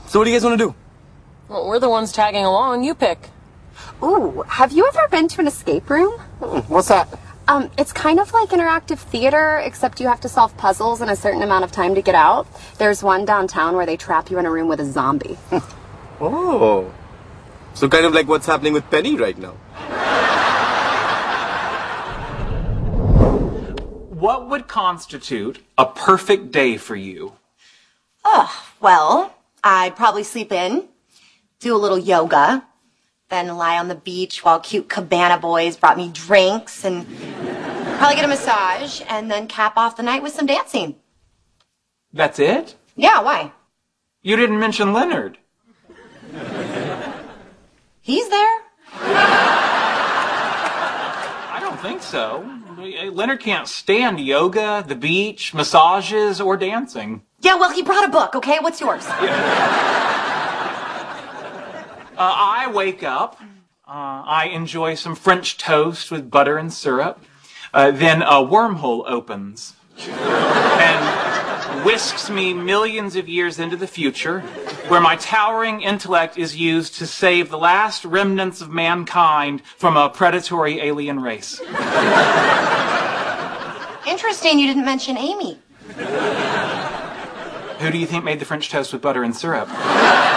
So what do you guys want to do? Well, we're the ones tagging along. You pick. Ooh, have you ever been to an escape room? What's that? It's kind of like interactive theater, except you have to solve puzzles in a certain amount of time to get out. There's one downtown where they trap you in a room with a zombie. Oh. So kind of like what's happening with Penny right now. What would constitute a perfect day for you? Well, I'd probably sleep in, do a little yoga, then lie on the beach while cute cabana boys brought me drinks, and probably get a massage, and then cap off the night with some dancing. That's it? Yeah, why? You didn't mention Leonard. He's there. I don't think so. Leonard can't stand yoga, the beach, massages, or dancing. Yeah, well, he brought a book, okay? What's yours? I wake up. I enjoy some French toast with butter and syrup. Then a wormhole opens and whisks me millions of years into the future, where my towering intellect is used to save the last remnants of mankind from a predatory alien race. Interesting you didn't mention Amy. Who do you think made the French toast with butter and syrup?